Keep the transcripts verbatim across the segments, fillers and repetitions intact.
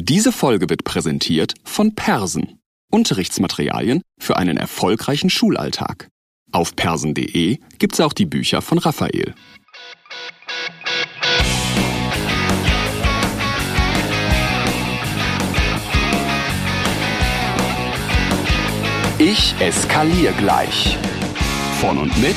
Diese Folge wird präsentiert von Persen. Unterrichtsmaterialien für einen erfolgreichen Schulalltag. Auf persen punkt de gibt's auch die Bücher von Raphael. Ich eskaliere gleich. Von und mit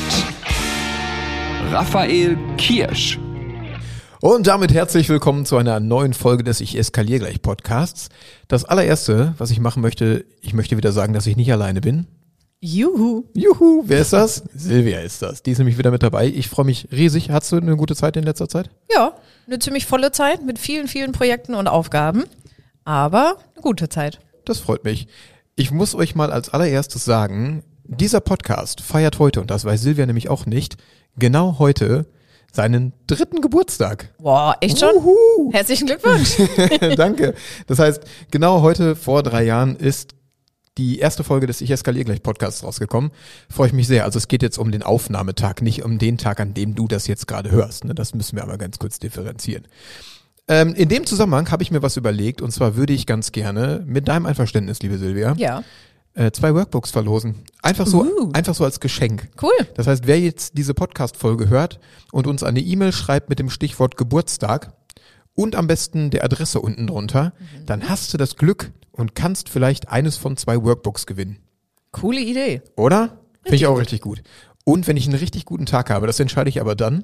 Raphael Kirsch. Und damit herzlich willkommen zu einer neuen Folge des Ich eskaliere gleich Podcasts. Das allererste, was ich machen möchte, ich möchte wieder sagen, dass ich nicht alleine bin. Juhu. Juhu, wer ist das? Silvia ist das. Die ist nämlich wieder mit dabei. Ich freue mich riesig. Hattest du eine gute Zeit in letzter Zeit? Ja, eine ziemlich volle Zeit mit vielen, vielen Projekten und Aufgaben. Aber eine gute Zeit. Das freut mich. Ich muss euch mal als allererstes sagen, dieser Podcast feiert heute, und das weiß Silvia nämlich auch nicht, genau heute seinen dritten Geburtstag. Boah, echt schon? Uhu. Herzlichen Glückwunsch. Danke. Das heißt, genau heute vor drei Jahren ist die erste Folge des Ich eskaliere gleich Podcasts rausgekommen. Freue ich mich sehr. Also es geht jetzt um den Aufnahmetag, nicht um den Tag, an dem du das jetzt gerade hörst. Das müssen wir aber ganz kurz differenzieren. Ähm, in dem Zusammenhang habe ich mir was überlegt, und zwar würde ich ganz gerne mit deinem Einverständnis, liebe Silvia, Ja. äh, zwei Workbooks verlosen. Einfach so, Uh. einfach so als Geschenk. Cool. Das heißt, wer jetzt diese Podcast-Folge hört und uns eine E-Mail schreibt mit dem Stichwort Geburtstag und am besten der Adresse unten drunter, mhm. dann hast du das Glück und kannst vielleicht eines von zwei Workbooks gewinnen. Coole Idee. Oder? Finde ich auch richtig gut. Und wenn ich einen richtig guten Tag habe, das entscheide ich aber dann,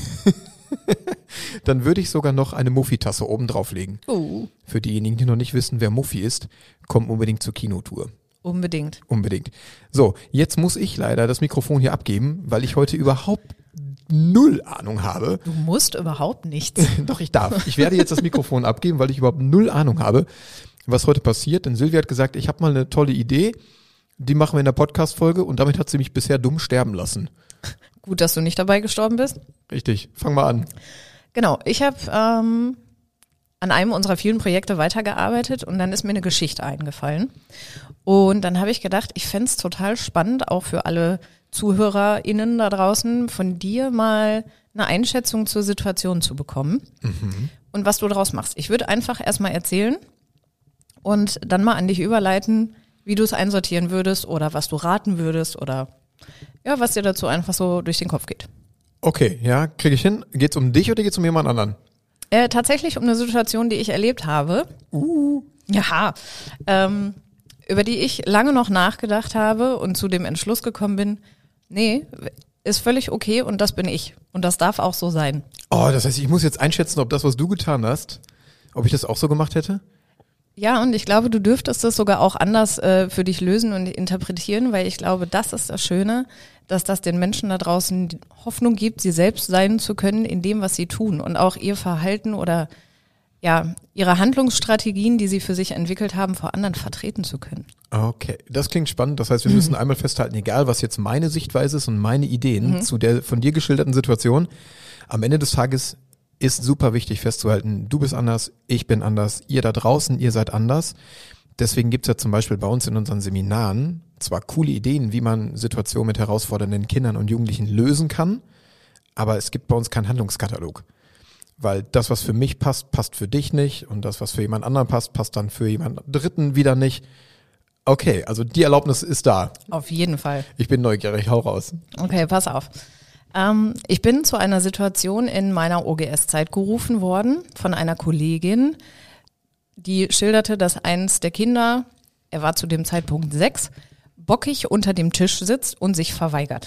dann würde ich sogar noch eine Muffi-Tasse oben drauflegen. Uh. Für diejenigen, die noch nicht wissen, wer Muffi ist, kommt unbedingt zur Kinotour. Unbedingt. Unbedingt. So, jetzt muss ich leider das Mikrofon hier abgeben, weil ich heute überhaupt null Ahnung habe. Du musst überhaupt nichts. Doch, ich darf. Ich werde jetzt das Mikrofon abgeben, weil ich überhaupt null Ahnung habe, was heute passiert. Denn Silvia hat gesagt, ich habe mal eine tolle Idee, die machen wir in der Podcast-Folge, und damit hat sie mich bisher dumm sterben lassen. Gut, dass du nicht dabei gestorben bist. Richtig, fang mal an. Genau, ich habe ähm, an einem unserer vielen Projekte weitergearbeitet und dann ist mir eine Geschichte eingefallen. Und dann habe ich gedacht, ich fände es total spannend, auch für alle ZuhörerInnen da draußen, von dir mal eine Einschätzung zur Situation zu bekommen mhm. und was du daraus machst. Ich würde einfach erstmal erzählen und dann mal an dich überleiten, wie du es einsortieren würdest oder was du raten würdest oder ja, was dir dazu einfach so durch den Kopf geht. Okay, ja, kriege ich hin. Geht's um dich oder geht's um jemand anderen? Äh, tatsächlich um eine Situation, die ich erlebt habe. Uh. Ja, ähm, über die ich lange noch nachgedacht habe und zu dem Entschluss gekommen bin, nee, ist völlig okay und das bin ich. Und das darf auch so sein. Oh, das heißt, ich muss jetzt einschätzen, ob das, was du getan hast, ob ich das auch so gemacht hätte? Ja, und ich glaube, du dürftest das sogar auch anders äh, für dich lösen und interpretieren, weil ich glaube, das ist das Schöne, dass das den Menschen da draußen die Hoffnung gibt, sie selbst sein zu können in dem, was sie tun und auch ihr Verhalten oder ja ihre Handlungsstrategien, die sie für sich entwickelt haben, vor anderen vertreten zu können. Okay, das klingt spannend. Das heißt, wir müssen einmal festhalten, egal was jetzt meine Sichtweise ist und meine Ideen mhm. zu der von dir geschilderten Situation, am Ende des Tages ist super wichtig festzuhalten, du bist anders, ich bin anders, ihr da draußen, ihr seid anders. Deswegen gibt's ja zum Beispiel bei uns in unseren Seminaren zwar coole Ideen, wie man Situationen mit herausfordernden Kindern und Jugendlichen lösen kann, aber es gibt bei uns keinen Handlungskatalog. Weil das, was für mich passt, passt für dich nicht, und das, was für jemand anderen passt, passt dann für jemand Dritten wieder nicht. Okay, also die Erlaubnis ist da. Auf jeden Fall. Ich bin neugierig, hau raus. Okay, pass auf. Ähm, ich bin zu einer Situation in meiner O G S-Zeit gerufen worden von einer Kollegin, die schilderte, dass eins der Kinder, er war zu dem Zeitpunkt sechs, bockig unter dem Tisch sitzt und sich verweigert.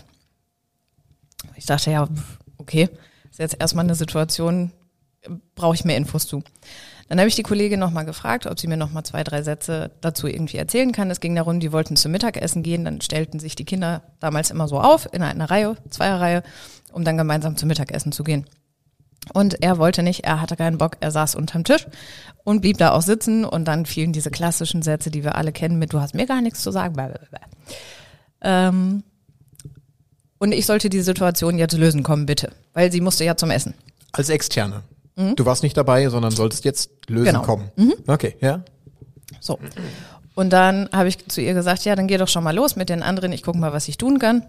Ich dachte, ja, okay, ist jetzt erstmal eine Situation, brauche ich mehr Infos zu. Dann habe ich die Kollegin nochmal gefragt, ob sie mir nochmal zwei, drei Sätze dazu irgendwie erzählen kann. Es ging darum, die wollten zum Mittagessen gehen, dann stellten sich die Kinder damals immer so auf, in einer Reihe, Zweierreihe, um dann gemeinsam zum Mittagessen zu gehen. Und er wollte nicht, er hatte keinen Bock, er saß unterm Tisch und blieb da auch sitzen und dann fielen diese klassischen Sätze, die wir alle kennen mit, du hast mir gar nichts zu sagen. Blablabla. Ähm, und ich sollte die Situation jetzt lösen, kommen bitte, weil sie musste ja zum Essen. Als Externe? Mhm. Du warst nicht dabei, sondern solltest jetzt lösen genau. kommen. Mhm. Okay, ja. So. Und dann habe ich zu ihr gesagt, ja, dann geh doch schon mal los mit den anderen, ich gucke mal, was ich tun kann.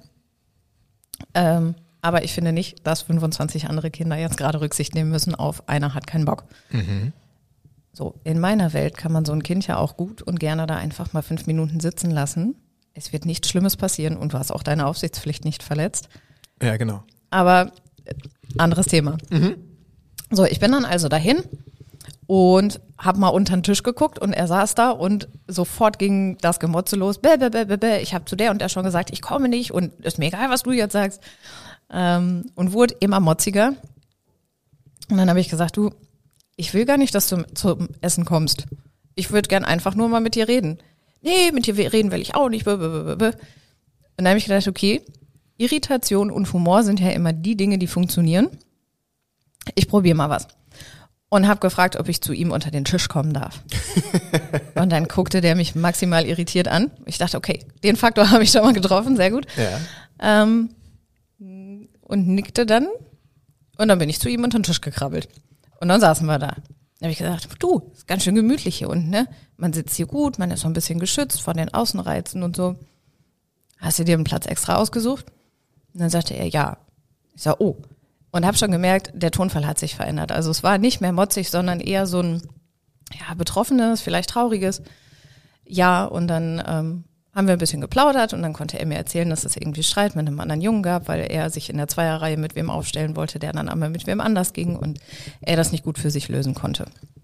Ähm, aber ich finde nicht, dass fünfundzwanzig andere Kinder jetzt gerade Rücksicht nehmen müssen auf, einer hat keinen Bock. Mhm. So, in meiner Welt kann man so ein Kind ja auch gut und gerne da einfach mal fünf Minuten sitzen lassen. Es wird nichts Schlimmes passieren und du hast auch deine Aufsichtspflicht nicht verletzt. Ja, genau. Aber äh, anderes Thema. Mhm. So, ich bin dann also dahin und habe mal unter den Tisch geguckt und er saß da und sofort ging das Gemotze los. Bäh, bäh, bäh, bäh, bäh. Ich habe zu der und der schon gesagt, ich komme nicht und ist mir egal, was du jetzt sagst. Ähm, und wurde immer motziger. Und dann habe ich gesagt, du, ich will gar nicht, dass du zum Essen kommst. Ich würde gern einfach nur mal mit dir reden. Nee, mit dir reden will ich auch nicht. Und dann habe ich gedacht, okay, Irritation und Humor sind ja immer die Dinge, die funktionieren. Ich probiere mal was. Und habe gefragt, ob ich zu ihm unter den Tisch kommen darf. Und dann guckte der mich maximal irritiert an. Ich dachte, okay, den Faktor habe ich schon mal getroffen, sehr gut. Ja. Ähm, und nickte dann. Und dann bin ich zu ihm unter den Tisch gekrabbelt. Und dann saßen wir da. Da habe ich gesagt, du, ist ganz schön gemütlich hier unten, ne? Man sitzt hier gut, man ist so ein bisschen geschützt von den Außenreizen und so. Hast du dir einen Platz extra ausgesucht? Und dann sagte er, ja. Ich sag, oh. Und habe schon gemerkt, der Tonfall hat sich verändert. Also es war nicht mehr motzig, sondern eher so ein ja, betroffenes, vielleicht trauriges Ja. Und dann ähm, haben wir ein bisschen geplaudert und dann konnte er mir erzählen, dass es irgendwie Streit mit einem anderen Jungen gab, weil er sich in der Zweierreihe mit wem aufstellen wollte, der dann einmal mit wem anders ging und er das nicht gut für sich lösen konnte.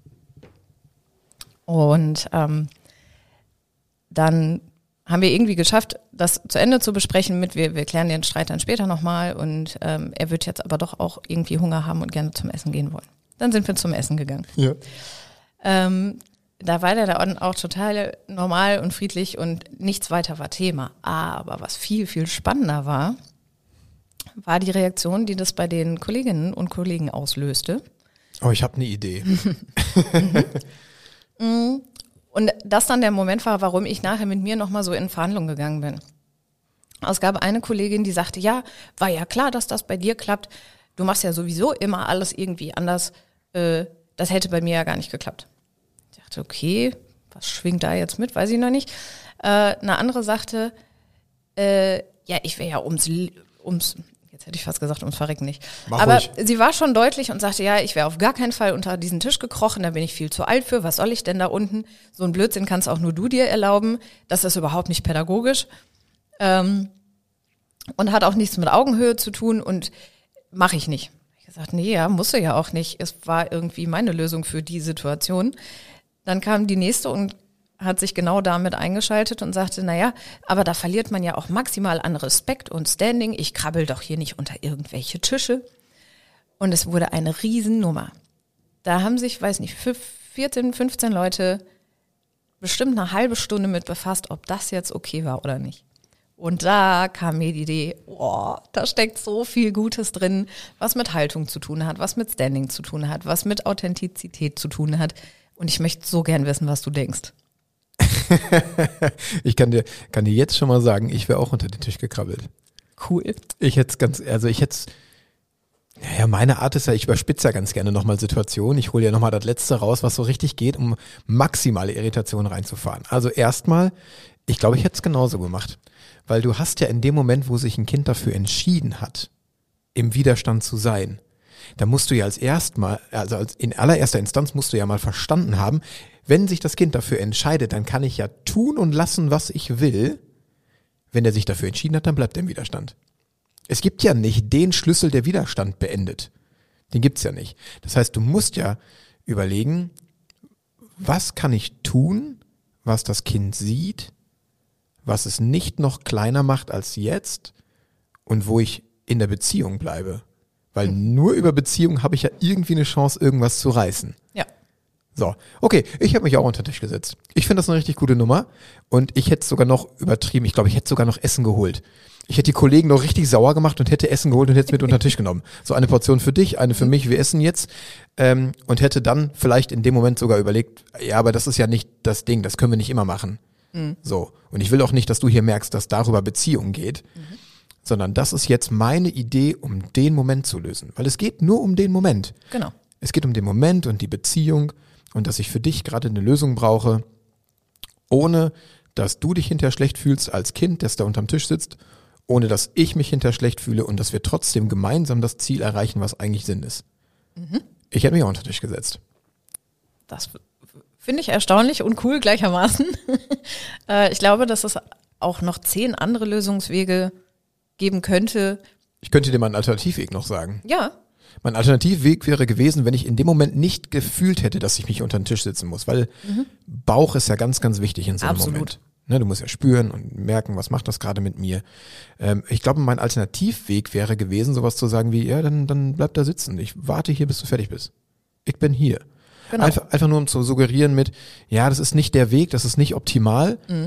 Und ähm, dann haben wir irgendwie geschafft, das zu Ende zu besprechen mit, wir, wir klären den Streit dann später nochmal und ähm, er wird jetzt aber doch auch irgendwie Hunger haben und gerne zum Essen gehen wollen. Dann sind wir zum Essen gegangen. Ja. Ähm, Da war der da auch total normal und friedlich und nichts weiter war Thema. Aber was viel, viel spannender war, war die Reaktion, die das bei den Kolleginnen und Kollegen auslöste. Oh, ich habe eine Idee. mhm. Und das dann der Moment war, warum ich nachher mit mir nochmal so in Verhandlungen gegangen bin. Es gab eine Kollegin, die sagte, ja, war ja klar, dass das bei dir klappt. Du machst ja sowieso immer alles irgendwie anders. Äh, das hätte bei mir ja gar nicht geklappt. Ich dachte, okay, was schwingt da jetzt mit, weiß ich noch nicht. Äh, eine andere sagte, äh, ja, ich wäre ja ums, ums, jetzt hätte ich fast gesagt, ums Verrecken nicht. Mach Aber ruhig. Sie war schon deutlich und sagte, ja, ich wäre auf gar keinen Fall unter diesen Tisch gekrochen, da bin ich viel zu alt für, was soll ich denn da unten? So ein Blödsinn kannst auch nur du dir erlauben, das ist überhaupt nicht pädagogisch ähm, und hat auch nichts mit Augenhöhe zu tun und mache ich nicht. Ich habe gesagt, nee, ja, musste ja auch nicht, es war irgendwie meine Lösung für die Situation. Dann kam die nächste und hat sich genau damit eingeschaltet und sagte, naja, aber da verliert man ja auch maximal an Respekt und Standing. Ich krabbel doch hier nicht unter irgendwelche Tische. Und es wurde eine Riesennummer. Da haben sich, weiß nicht, vierzehn, fünfzehn Leute bestimmt eine halbe Stunde mit befasst, ob das jetzt okay war oder nicht. Und da kam mir die Idee, oh, da steckt so viel Gutes drin, was mit Haltung zu tun hat, was mit Standing zu tun hat, was mit Authentizität zu tun hat. Und ich möchte so gern wissen, was du denkst. Ich kann dir, kann dir jetzt schon mal sagen, ich wäre auch unter den Tisch gekrabbelt. Cool. Ich hätte es ganz, also ich hätte naja, meine Art ist ja, ich überspitze ja ganz gerne nochmal Situationen. Ich hole ja nochmal das Letzte raus, was so richtig geht, um maximale Irritation reinzufahren. Also erstmal, ich glaube, ich hätte es genauso gemacht. Weil du hast ja in dem Moment, wo sich ein Kind dafür entschieden hat, im Widerstand zu sein, da musst du ja als erstmal, also als in allererster Instanz musst du ja mal verstanden haben, wenn sich das Kind dafür entscheidet, dann kann ich ja tun und lassen, was ich will. Wenn er sich dafür entschieden hat, dann bleibt er im Widerstand. Es gibt ja nicht den Schlüssel, der Widerstand beendet. Den gibt's ja nicht. Das heißt, du musst ja überlegen, was kann ich tun, was das Kind sieht, was es nicht noch kleiner macht als jetzt und wo ich in der Beziehung bleibe. Weil nur über Beziehung habe ich ja irgendwie eine Chance, irgendwas zu reißen. Ja. So, okay, ich habe mich auch unter den Tisch gesetzt. Ich finde das eine richtig gute Nummer und ich hätte sogar noch übertrieben. Ich glaube, ich hätte sogar noch Essen geholt. Ich hätte die Kollegen noch richtig sauer gemacht und hätte Essen geholt und hätte es mit unter den Tisch genommen. So eine Portion für dich, eine für mich, wir essen jetzt. Ähm, und hätte dann vielleicht in dem Moment sogar überlegt, ja, aber das ist ja nicht das Ding, das können wir nicht immer machen. Mhm. So, und ich will auch nicht, dass du hier merkst, dass darüber Beziehung geht. Mhm. Sondern das ist jetzt meine Idee, um den Moment zu lösen. Weil es geht nur um den Moment. Genau. Es geht um den Moment und die Beziehung und dass ich für dich gerade eine Lösung brauche, ohne dass du dich hinterher schlecht fühlst als Kind, das da unterm Tisch sitzt, ohne dass ich mich hinterher schlecht fühle und dass wir trotzdem gemeinsam das Ziel erreichen, was eigentlich Sinn ist. Mhm. Ich hätte mich auch unter den Tisch gesetzt. Das Finde ich erstaunlich und cool gleichermaßen. äh, ich glaube, dass es auch noch zehn andere Lösungswege geben könnte. Ich könnte dir mal einen Alternativweg noch sagen. Ja. Mein Alternativweg wäre gewesen, wenn ich in dem Moment nicht gefühlt hätte, dass ich mich unter den Tisch sitzen muss, weil mhm. Bauch ist ja ganz, ganz wichtig in so einem Absolut. Moment. Ne, du musst ja spüren und merken, was macht das gerade mit mir. Ähm, ich glaube, mein Alternativweg wäre gewesen, sowas zu sagen wie, ja, dann, dann bleib da sitzen. Ich warte hier, bis du fertig bist. Ich bin hier. Genau. Einfach, einfach nur um zu suggerieren mit, ja, das ist nicht der Weg, das ist nicht optimal, mhm.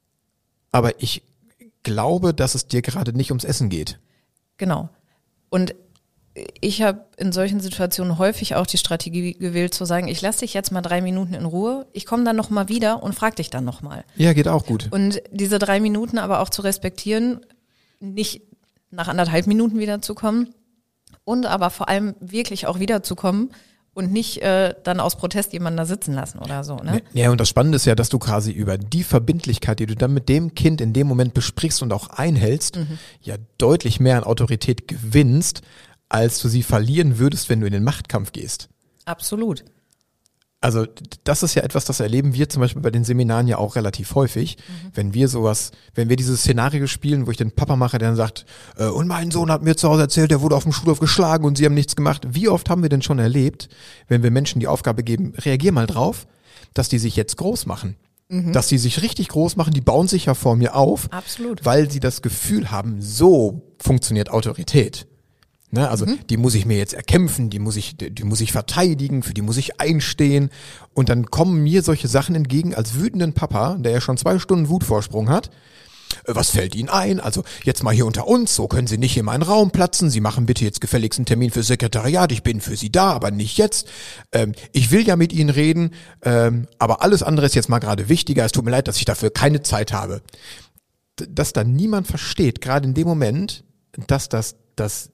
aber ich glaube, dass es dir gerade nicht ums Essen geht. Genau. Und ich habe in solchen Situationen häufig auch die Strategie gewählt, zu sagen, ich lasse dich jetzt mal drei Minuten in Ruhe, ich komme dann nochmal wieder und frage dich dann nochmal. Ja, geht auch gut. Und diese drei Minuten aber auch zu respektieren, nicht nach anderthalb Minuten wiederzukommen und aber vor allem wirklich auch wiederzukommen und nicht äh, dann aus Protest jemanden da sitzen lassen oder so. Ne? Ja, und das Spannende ist ja, dass du quasi über die Verbindlichkeit, die du dann mit dem Kind in dem Moment besprichst und auch einhältst, mhm. ja deutlich mehr an Autorität gewinnst, als du sie verlieren würdest, wenn du in den Machtkampf gehst. Absolut. Also das ist ja etwas, das erleben wir zum Beispiel bei den Seminaren ja auch relativ häufig, mhm. wenn wir sowas, wenn wir dieses Szenario spielen, wo ich den Papa mache, der dann sagt, äh, und mein Sohn hat mir zu Hause erzählt, der wurde auf dem Schulhof geschlagen und sie haben nichts gemacht. Wie oft haben wir denn schon erlebt, wenn wir Menschen die Aufgabe geben, reagier mal drauf, dass die sich jetzt groß machen. Mhm. Dass die sich richtig groß machen, die bauen sich ja vor mir auf. Absolut. Weil sie das Gefühl haben, so funktioniert Autorität. Ne, also mhm. die muss ich mir jetzt erkämpfen, die muss ich, die muss ich verteidigen, für die muss ich einstehen. Und dann kommen mir solche Sachen entgegen als wütenden Papa, der ja schon zwei Stunden Wutvorsprung hat. Was fällt Ihnen ein? Also jetzt mal hier unter uns, so können Sie nicht in meinen Raum platzen. Sie machen bitte jetzt gefälligst einen Termin fürs Sekretariat. Ich bin für Sie da, aber nicht jetzt. Ähm, ich will ja mit Ihnen reden, ähm, aber alles andere ist jetzt mal gerade wichtiger. Es tut mir leid, dass ich dafür keine Zeit habe. Dass da niemand versteht, gerade in dem Moment, dass das das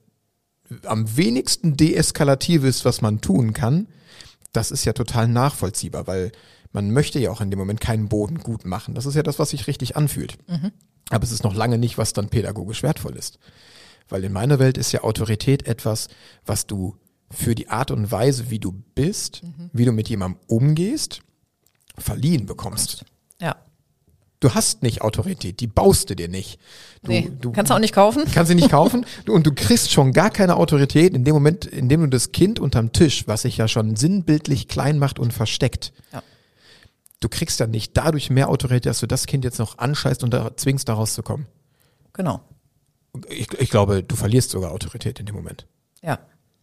am wenigsten deeskalativ ist, was man tun kann, das ist ja total nachvollziehbar, weil man möchte ja auch in dem Moment keinen Boden gut machen. Das ist ja das, was sich richtig anfühlt. Mhm. Aber es ist noch lange nicht, was dann pädagogisch wertvoll ist. Weil in meiner Welt ist ja Autorität etwas, was du für die Art und Weise, wie du bist, mhm. wie du mit jemandem umgehst, verliehen bekommst. Ja. Du hast nicht Autorität, die baust du dir nicht. Du, nee, du kannst du auch nicht kaufen. Kannst sie nicht kaufen und du kriegst schon gar keine Autorität in dem Moment, in dem du das Kind unterm Tisch, was sich ja schon sinnbildlich klein macht und versteckt, ja. du kriegst dann nicht dadurch mehr Autorität, dass du das Kind jetzt noch anscheißt und da zwingst, da rauszukommen. Genau. Ich, ich glaube, du verlierst sogar Autorität in dem Moment. Ja.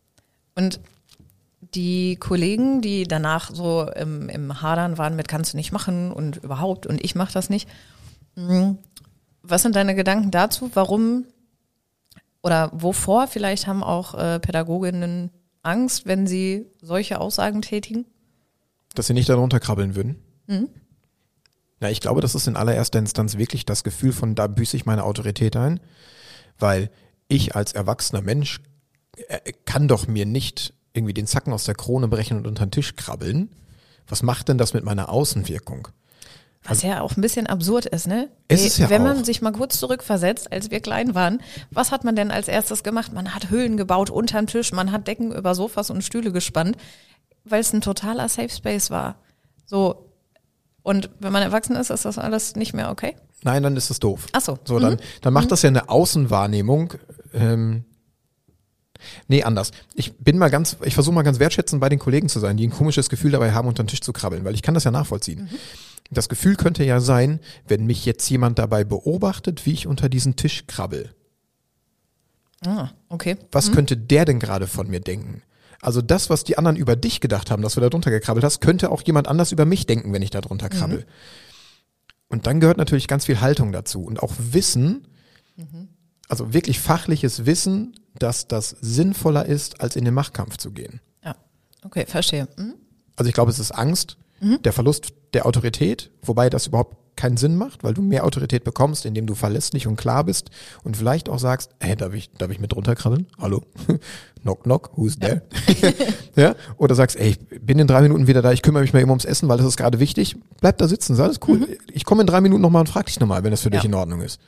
Und die Kollegen, die danach so im, im Hadern waren mit kannst du nicht machen und überhaupt und ich mache das nicht. Was sind deine Gedanken dazu? Warum oder wovor vielleicht haben auch äh, Pädagoginnen Angst, wenn sie solche Aussagen tätigen? Dass sie nicht darunter krabbeln würden? Mhm. Ja, ich glaube, das ist in allererster Instanz wirklich das Gefühl von, da büße ich meine Autorität ein, weil ich als erwachsener Mensch äh, kann doch mir nicht irgendwie den Zacken aus der Krone brechen und unter den Tisch krabbeln. Was macht denn das mit meiner Außenwirkung? Was ja auch ein bisschen absurd ist, ne? Es ist ja Wenn auch. man sich mal kurz zurückversetzt, als wir klein waren, was hat man denn als erstes gemacht? Man hat Höhlen gebaut unterm Tisch, man hat Decken über Sofas und Stühle gespannt, weil es ein totaler Safe Space war. So. Und wenn man erwachsen ist, ist das alles nicht mehr okay? Nein, dann ist es doof. Ach so. So, dann, mhm. dann macht mhm. das ja eine Außenwahrnehmung, ähm, Nee, anders. Ich bin mal ganz, ich versuche mal ganz wertschätzend bei den Kollegen zu sein, die ein komisches Gefühl dabei haben, unter den Tisch zu krabbeln, weil ich kann das ja nachvollziehen. Mhm. Das Gefühl könnte ja sein, wenn mich jetzt jemand dabei beobachtet, wie ich unter diesen Tisch krabbel. Ah, okay. Was mhm. könnte der denn gerade von mir denken? Also das, was die anderen über dich gedacht haben, dass du da drunter gekrabbelt hast, könnte auch jemand anders über mich denken, wenn ich da drunter krabbel. Mhm. Und dann gehört natürlich ganz viel Haltung dazu und auch Wissen, mhm. also wirklich fachliches Wissen, dass das sinnvoller ist, als in den Machtkampf zu gehen. Ja, okay, verstehe. Mhm. Also ich glaube, es ist Angst, mhm. der Verlust der Autorität, wobei das überhaupt keinen Sinn macht, weil du mehr Autorität bekommst, indem du verlässlich und klar bist und vielleicht auch sagst, hey, darf ich, darf ich mit drunter krabbeln? Hallo? Knock, knock, who's there? Ja. Ja? Oder sagst, ey, ich bin in drei Minuten wieder da, ich kümmere mich mal eben ums Essen, weil das ist gerade wichtig. Bleib da sitzen, ist alles cool. Mhm. Ich komme in drei Minuten nochmal und frag dich nochmal, wenn das für ja. dich in Ordnung ist.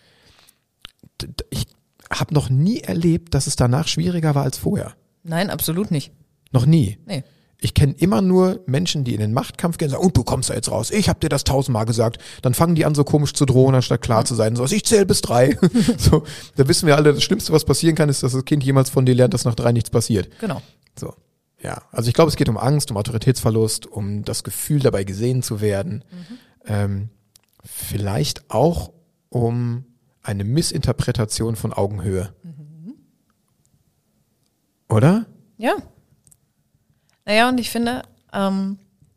Ich habe noch nie erlebt, dass es danach schwieriger war als vorher. Nein, absolut nicht. Noch nie. Nee. Ich kenne immer nur Menschen, die in den Machtkampf gehen und sagen, und du kommst da jetzt raus, ich habe dir das tausendmal gesagt. Dann fangen die an, so komisch zu drohen, anstatt klar zu sein. So, ich zähle bis drei. So, da wissen wir alle, das Schlimmste, was passieren kann, ist, dass das Kind jemals von dir lernt, dass nach drei nichts passiert. Genau. So, ja. Also ich glaube, es geht um Angst, um Autoritätsverlust, um das Gefühl, dabei gesehen zu werden. Mhm. Ähm, vielleicht auch um eine Missinterpretation von Augenhöhe. Mhm. Oder? Ja. Naja, und ich finde, ähm,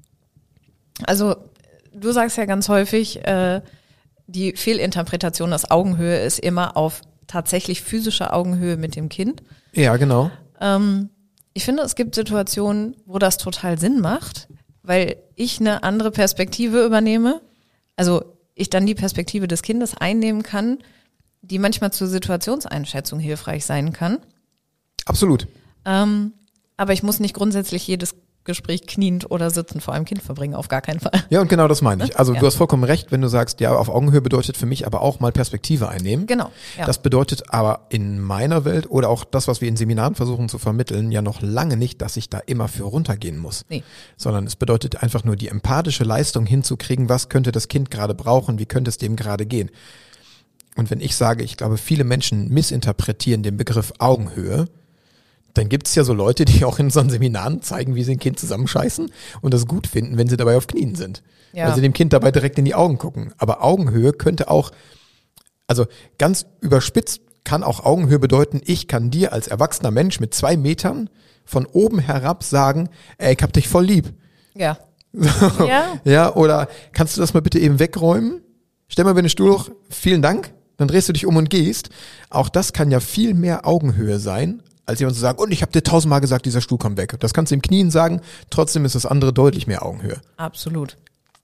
also du sagst ja ganz häufig, äh, die Fehlinterpretation aus Augenhöhe ist immer auf tatsächlich physischer Augenhöhe mit dem Kind. Ja, genau. Ähm, ich finde, es gibt Situationen, wo das total Sinn macht, weil ich eine andere Perspektive übernehme. Also ich dann die Perspektive des Kindes einnehmen kann, die manchmal zur Situationseinschätzung hilfreich sein kann. Absolut. Ähm, aber ich muss nicht grundsätzlich jedes Gespräch kniend oder sitzend vor einem Kind verbringen, auf gar keinen Fall. Ja, und genau das meine ich. Also ja. du hast vollkommen recht, wenn du sagst, ja, auf Augenhöhe bedeutet für mich aber auch mal Perspektive einnehmen. Genau. Ja. Das bedeutet aber in meiner Welt oder auch das, was wir in Seminaren versuchen zu vermitteln, ja noch lange nicht, dass ich da immer für runtergehen muss. Nee. Sondern es bedeutet einfach nur die empathische Leistung hinzukriegen, was könnte das Kind gerade brauchen, wie könnte es dem gerade gehen. Und wenn ich sage, ich glaube, viele Menschen missinterpretieren den Begriff Augenhöhe, dann gibt es ja so Leute, die auch in unseren Seminaren zeigen, wie sie ein Kind zusammenscheißen und das gut finden, wenn sie dabei auf Knien sind. Ja. Weil sie dem Kind dabei direkt in die Augen gucken. Aber Augenhöhe könnte auch, also ganz überspitzt kann auch Augenhöhe bedeuten, ich kann dir als erwachsener Mensch mit zwei Metern von oben herab sagen, ey, ich hab dich voll lieb. Ja. So. Ja. Ja, oder kannst du das mal bitte eben wegräumen? Stell mal bitte den Stuhl hoch, vielen Dank. Dann drehst du dich um und gehst. Auch das kann ja viel mehr Augenhöhe sein, als jemand zu sagen, und ich habe dir tausendmal gesagt, dieser Stuhl kommt weg. Das kannst du im Knien sagen, trotzdem ist das andere deutlich mehr Augenhöhe. Absolut.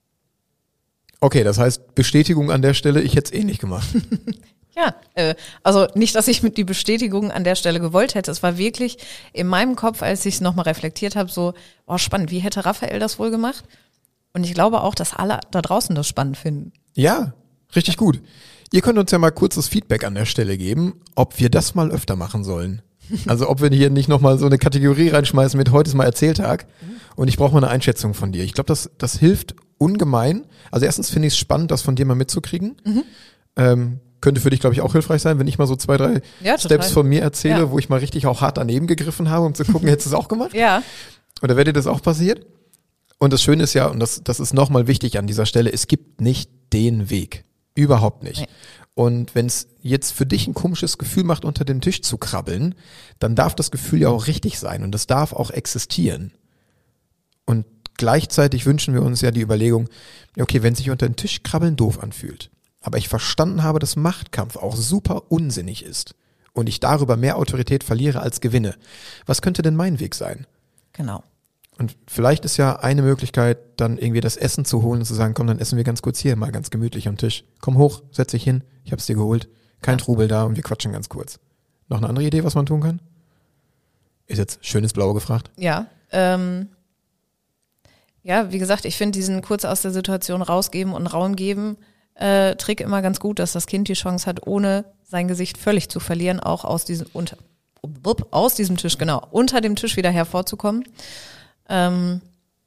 Okay, das heißt, Bestätigung an der Stelle, ich hätte es eh nicht gemacht. Ja, äh, also nicht, dass ich mit die Bestätigung an der Stelle gewollt hätte. Es war wirklich in meinem Kopf, als ich es nochmal reflektiert habe, so, oh spannend, wie hätte Raphael das wohl gemacht? Und ich glaube auch, dass alle da draußen das spannend finden. Ja, richtig gut. Ihr könnt uns ja mal kurzes Feedback an der Stelle geben, ob wir das mal öfter machen sollen. Also ob wir hier nicht nochmal so eine Kategorie reinschmeißen mit heute ist mal Erzähltag und ich brauche mal eine Einschätzung von dir. Ich glaube, das, das hilft ungemein. Also erstens finde ich es spannend, das von dir mal mitzukriegen. Mhm. Ähm, könnte für dich, glaube ich, auch hilfreich sein, wenn ich mal so zwei, drei ja, Steps von mir erzähle, ja. wo ich mal richtig auch hart daneben gegriffen habe, um zu gucken, hättest du es auch gemacht? Ja. Oder wäre dir das auch passiert? Und das Schöne ist ja, und das, das ist nochmal wichtig an dieser Stelle, es gibt nicht den Weg. Überhaupt nicht. Nee. Und wenn es jetzt für dich ein komisches Gefühl macht, unter dem Tisch zu krabbeln, dann darf das Gefühl ja auch richtig sein und das darf auch existieren. Und gleichzeitig wünschen wir uns ja die Überlegung, okay, wenn sich unter den Tisch krabbeln doof anfühlt, aber ich verstanden habe, dass Machtkampf auch super unsinnig ist und ich darüber mehr Autorität verliere als gewinne, was könnte denn mein Weg sein? Genau. Und vielleicht ist ja eine Möglichkeit, dann irgendwie das Essen zu holen und zu sagen, komm, dann essen wir ganz kurz hier, mal ganz gemütlich am Tisch. Komm hoch, setz dich hin, ich hab's dir geholt. Kein ja. Trubel da und wir quatschen ganz kurz. Noch eine andere Idee, was man tun kann? Ist jetzt schönes Blau gefragt? Ja, ähm, ja, wie gesagt, ich finde diesen kurz aus der Situation rausgeben und Raum geben äh, Trick immer ganz gut, dass das Kind die Chance hat, ohne sein Gesicht völlig zu verlieren, auch aus diesem, unter, aus diesem Tisch, genau, unter dem Tisch wieder hervorzukommen. Ähm,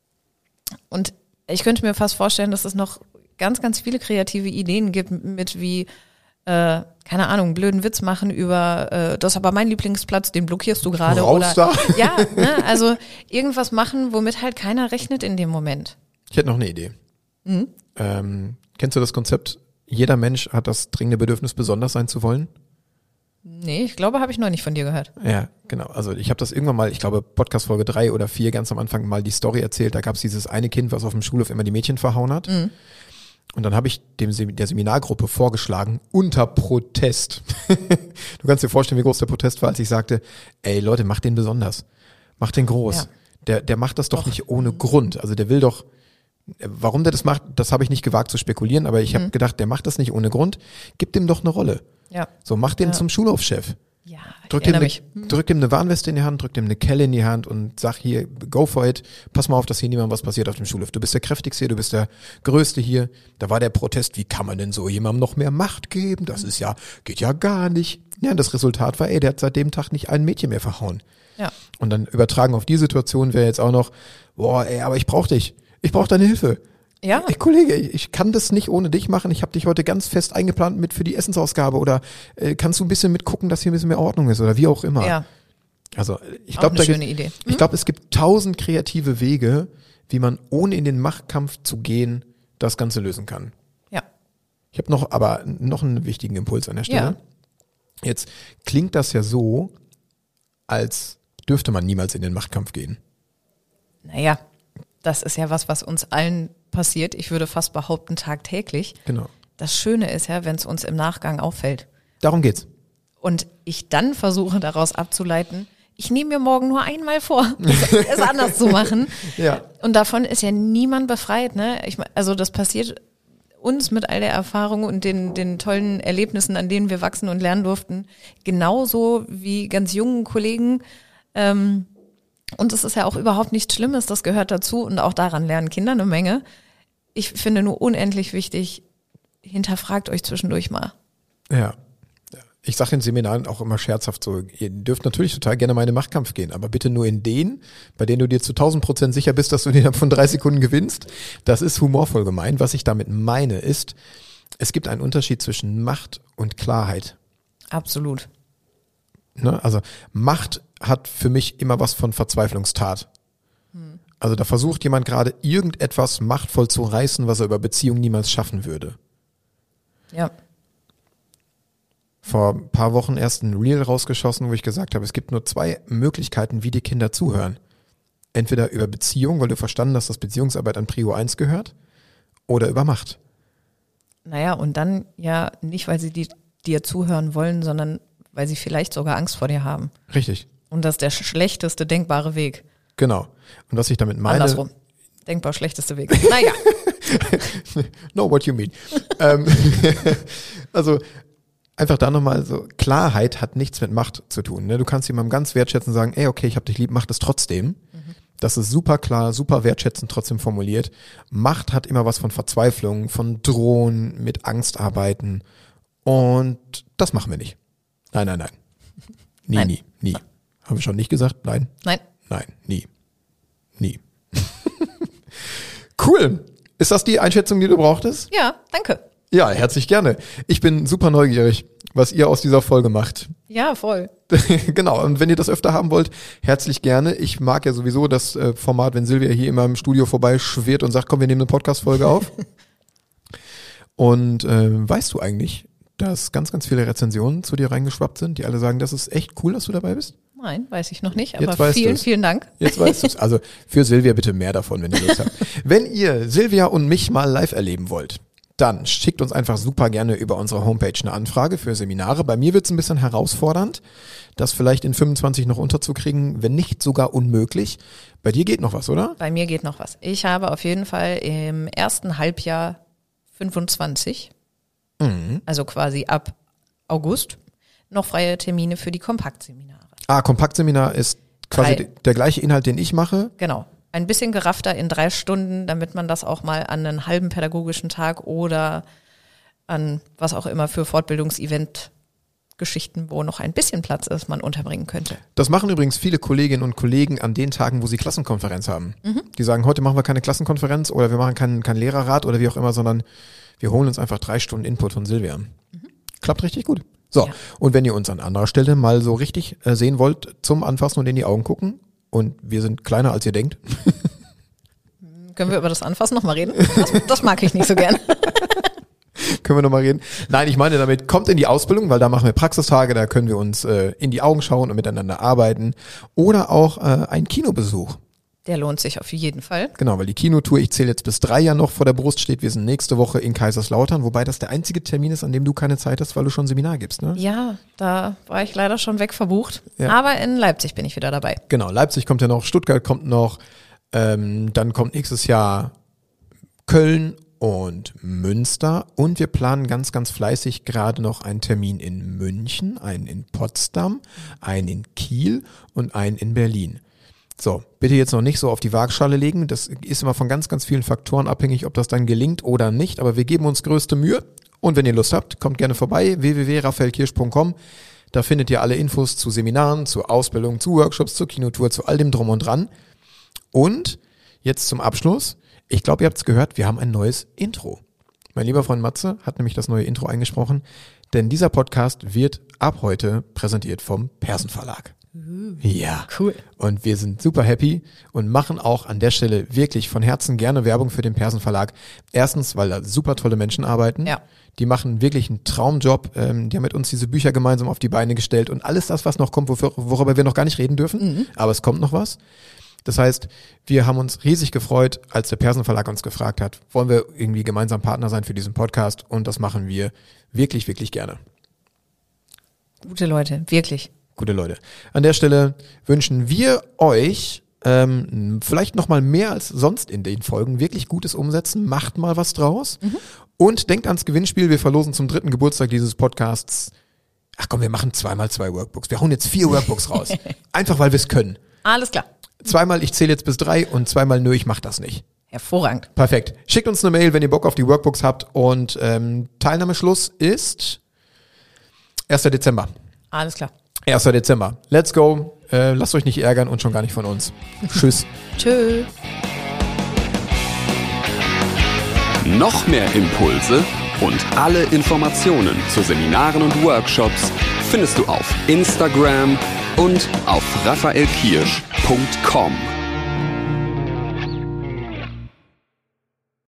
und ich könnte mir fast vorstellen, dass es noch ganz, ganz viele kreative Ideen gibt mit wie, äh, keine Ahnung, einen blöden Witz machen über, äh, das ist aber mein Lieblingsplatz, den blockierst du gerade. Raus oder da. Ja, ne, also irgendwas machen, womit halt keiner rechnet in dem Moment. Ich hätte noch eine Idee. Mhm. Ähm, kennst du das Konzept, jeder Mensch hat das dringende Bedürfnis, besonders sein zu wollen? Nee, ich glaube, habe ich noch nicht von dir gehört. Ja, genau. Also ich habe das irgendwann mal, ich glaube Podcast Folge drei oder vier ganz am Anfang mal die Story erzählt. Da gab es dieses eine Kind, was auf dem Schulhof immer die Mädchen verhauen hat. Mhm. Und dann habe ich dem Sem- der Seminargruppe vorgeschlagen, unter Protest. Du kannst dir vorstellen, wie groß der Protest war, als ich sagte, ey Leute, macht den besonders. Macht den groß. Ja. Der, der macht das doch, doch nicht ohne Grund. Also der will doch, warum der das macht, das habe ich nicht gewagt zu spekulieren, aber ich habe mhm. gedacht, der macht das nicht ohne Grund. Gib dem doch eine Rolle. Ja. So, mach den ja. zum Schulhofchef. Ja, Drück dem, eine, drück dem eine Warnweste in die Hand, drück dem eine Kelle in die Hand und sag hier, go for it, pass mal auf, dass hier niemand was passiert auf dem Schulhof. Du bist der Kräftigste hier, du bist der Größte hier. Da war der Protest, wie kann man denn so jemandem noch mehr Macht geben? Das ist ja, geht ja gar nicht. Ja, das Resultat war, ey, der hat seit dem Tag nicht ein Mädchen mehr verhauen. Ja. Und dann übertragen auf die Situation wäre jetzt auch noch, boah, ey, aber ich brauch dich, ich brauch deine Hilfe. Ja. Ey, Kollege, ich kann das nicht ohne dich machen. Ich habe dich heute ganz fest eingeplant mit für die Essensausgabe oder äh, kannst du ein bisschen mitgucken, dass hier ein bisschen mehr Ordnung ist oder wie auch immer. Ja. Also ich glaube, da schöne Idee. Ich glaube, es gibt tausend kreative Wege, wie man ohne in den Machtkampf zu gehen das Ganze lösen kann. Ja. Ich habe noch, aber noch einen wichtigen Impuls an der Stelle. Ja. Jetzt klingt das ja so, als dürfte man niemals in den Machtkampf gehen. Naja, das ist ja was, was uns allen passiert. Ich würde fast behaupten, tagtäglich. Genau. Das Schöne ist ja, wenn es uns im Nachgang auffällt. Darum geht's. Und ich dann versuche daraus abzuleiten, ich nehme mir morgen nur einmal vor, es anders zu machen. Ja. Und davon ist ja niemand befreit, ne? Ich, also das passiert uns mit all der Erfahrung und den, den tollen Erlebnissen, an denen wir wachsen und lernen durften, genauso wie ganz jungen Kollegen. Ähm, und es ist ja auch überhaupt nichts Schlimmes, das gehört dazu und auch daran lernen Kinder eine Menge. Ich finde nur unendlich wichtig, hinterfragt euch zwischendurch mal. Ja. Ich sage in Seminaren auch immer scherzhaft so, ihr dürft natürlich total gerne mal in den Machtkampf gehen, aber bitte nur in den, bei denen du dir zu tausend Prozent sicher bist, dass du den von drei Sekunden gewinnst. Das ist humorvoll gemeint. Was ich damit meine ist, es gibt einen Unterschied zwischen Macht und Klarheit. Absolut. Ne? Also Macht hat für mich immer was von Verzweiflungstat. Hm. Also da versucht jemand gerade irgendetwas machtvoll zu reißen, was er über Beziehungen niemals schaffen würde. Ja. Vor ein paar Wochen erst ein Reel rausgeschossen, wo ich gesagt habe, es gibt nur zwei Möglichkeiten, wie die Kinder zuhören. Entweder über Beziehung, weil du verstanden hast, dass Beziehungsarbeit an Prio eins gehört, oder über Macht. Naja, und dann ja nicht, weil sie die, dir zuhören wollen, sondern weil sie vielleicht sogar Angst vor dir haben. Richtig. Und das ist der schlechteste denkbare Weg. Genau. Und was ich damit meine... Andersrum. Denkbar schlechteste Weg. Naja. Know what you mean. ähm, also... Einfach da nochmal so, Klarheit hat nichts mit Macht zu tun. Ne? Du kannst jemandem ganz wertschätzend sagen, ey, okay, ich hab dich lieb, mach das trotzdem. Mhm. Das ist super klar, super wertschätzend trotzdem formuliert. Macht hat immer was von Verzweiflung, von Drohen, mit Angst arbeiten. Und das machen wir nicht. Nein, nein, nein. Nie, nein. nie, nie. Haben wir schon nicht gesagt? Nein? Nein. Nein, nie. Nie. Cool. Ist das die Einschätzung, die du brauchtest? Ja, danke. Ja, herzlich gerne. Ich bin super neugierig, was ihr aus dieser Folge macht. Ja, voll. Genau, und wenn ihr das öfter haben wollt, herzlich gerne. Ich mag ja sowieso das äh, Format, wenn Silvia hier immer im Studio vorbeischwirrt und sagt, komm, wir nehmen eine Podcast-Folge auf. Und äh, weißt du eigentlich, dass ganz, ganz viele Rezensionen zu dir reingeschwappt sind, die alle sagen, das ist echt cool, dass du dabei bist? Nein, weiß ich noch nicht, Jetzt aber vielen, du's. vielen Dank. Jetzt weißt du es. Also für Silvia bitte mehr davon, wenn ihr Lust habt. Wenn ihr Silvia und mich mal live erleben wollt, dann schickt uns einfach super gerne über unsere Homepage eine Anfrage für Seminare. Bei mir wird es ein bisschen herausfordernd, das vielleicht in fünfundzwanzig noch unterzukriegen, wenn nicht sogar unmöglich. Bei dir geht noch was, oder? Bei mir geht noch was. Ich habe auf jeden Fall im ersten Halbjahr fünfundzwanzig, mhm. also quasi ab August, noch freie Termine für die Kompaktseminare. Ah, Kompaktseminar ist quasi Drei. der gleiche Inhalt, den ich mache. Genau. Ein bisschen geraffter in drei Stunden, damit man das auch mal an einen halben pädagogischen Tag oder an was auch immer für Fortbildungsevent-Geschichten, wo noch ein bisschen Platz ist, man unterbringen könnte. Das machen übrigens viele Kolleginnen und Kollegen an den Tagen, wo sie Klassenkonferenz haben. Mhm. Die sagen, heute machen wir keine Klassenkonferenz oder wir machen keinen kein Lehrerrat oder wie auch immer, sondern wir holen uns einfach drei Stunden Input von Silvia. Mhm. Klappt richtig gut. So, ja. Und wenn ihr uns an anderer Stelle mal so richtig äh, sehen wollt, zum Anfassen und in die Augen gucken, und wir sind kleiner, als ihr denkt. Können wir über das Anfassen nochmal reden? Das, das mag ich nicht so gern. Können wir nochmal reden? Nein, ich meine damit, kommt in die Ausbildung, weil da machen wir Praxistage, da können wir uns äh, in die Augen schauen und miteinander arbeiten. Oder auch äh, ein Kinobesuch. Der lohnt sich auf jeden Fall. Genau, weil die Kinotour, ich zähle jetzt bis drei ja noch vor der Brust steht. Wir sind nächste Woche in Kaiserslautern, wobei das der einzige Termin ist, an dem du keine Zeit hast, weil du schon ein Seminar gibst, ne? Ja, da war ich leider schon weg verbucht. Ja. Aber in Leipzig bin ich wieder dabei. Genau, Leipzig kommt ja noch, Stuttgart kommt noch, ähm, dann kommt nächstes Jahr Köln und Münster und wir planen ganz, ganz fleißig gerade noch einen Termin in München, einen in Potsdam, einen in Kiel und einen in Berlin. So, bitte jetzt noch nicht so auf die Waagschale legen, das ist immer von ganz, ganz vielen Faktoren abhängig, ob das dann gelingt oder nicht, aber wir geben uns größte Mühe und wenn ihr Lust habt, kommt gerne vorbei, w w w punkt raphael kirsch punkt com, da findet ihr alle Infos zu Seminaren, zu Ausbildung, zu Workshops, zur Kinotour, zu all dem Drum und Dran und jetzt zum Abschluss. Ich glaube, ihr habt es gehört, wir haben ein neues Intro. Mein lieber Freund Matze hat nämlich das neue Intro eingesprochen, denn dieser Podcast wird ab heute präsentiert vom Persen Verlag. Uh, ja, cool. Und wir sind super happy und machen auch an der Stelle wirklich von Herzen gerne Werbung für den Persen Verlag. Erstens, weil da super tolle Menschen arbeiten. Ja. Die machen wirklich einen Traumjob. Ähm, die haben mit uns diese Bücher gemeinsam auf die Beine gestellt und alles das, was noch kommt, wofür, worüber wir noch gar nicht reden dürfen. Mhm. Aber es kommt noch was. Das heißt, wir haben uns riesig gefreut, als der Persen Verlag uns gefragt hat, wollen wir irgendwie gemeinsam Partner sein für diesen Podcast und das machen wir wirklich, wirklich gerne. Gute Leute, wirklich. Gute Leute. An der Stelle wünschen wir euch ähm, vielleicht noch mal mehr als sonst in den Folgen wirklich gutes Umsetzen. Macht mal was draus mhm. und denkt ans Gewinnspiel. Wir verlosen zum dritten Geburtstag dieses Podcasts. Ach komm, wir machen zweimal zwei Workbooks. Wir hauen jetzt vier Workbooks raus. Einfach, weil wir es können. Alles klar. Zweimal, ich zähle jetzt bis drei und zweimal, nö, ich mach das nicht. Hervorragend. Perfekt. Schickt uns eine Mail, wenn ihr Bock auf die Workbooks habt und ähm, Teilnahmeschluss ist erster Dezember. Alles klar. erster Dezember. Let's go. Äh, lasst euch nicht ärgern und schon gar nicht von uns. Tschüss. Tschö. Noch mehr Impulse und alle Informationen zu Seminaren und Workshops findest du auf Instagram und auf raphael kirsch punkt com.